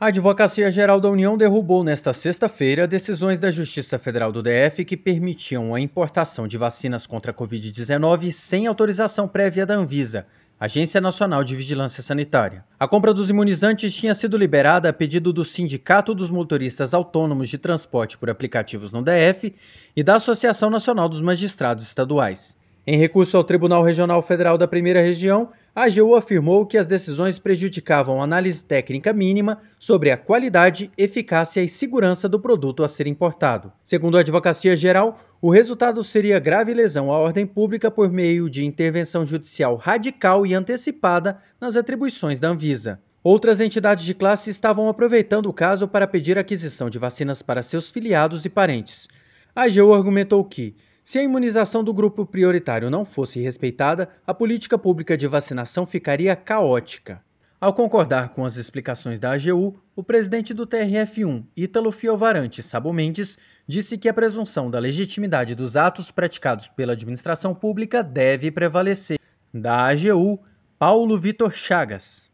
A Advocacia Geral da União derrubou nesta sexta-feira decisões da Justiça Federal do DF que permitiam a importação de vacinas contra a Covid-19 sem autorização prévia da Anvisa, Agência Nacional de Vigilância Sanitária. A compra dos imunizantes tinha sido liberada a pedido do Sindicato dos Motoristas Autônomos de Transporte por Aplicativos no DF e da Associação Nacional dos Magistrados Estaduais. Em recurso ao Tribunal Regional Federal da Primeira Região, a AGU afirmou que as decisões prejudicavam a análise técnica mínima sobre a qualidade, eficácia e segurança do produto a ser importado. Segundo a Advocacia Geral, o resultado seria grave lesão à ordem pública por meio de intervenção judicial radical e antecipada nas atribuições da Anvisa. Outras entidades de classe estavam aproveitando o caso para pedir aquisição de vacinas para seus filiados e parentes. A AGU argumentou que, se a imunização do grupo prioritário não fosse respeitada, a política pública de vacinação ficaria caótica. Ao concordar com as explicações da AGU, o presidente do TRF1, Ítalo Fiovarantes Sabo Mendes, disse que a presunção da legitimidade dos atos praticados pela administração pública deve prevalecer. Da AGU, Paulo Vitor Chagas.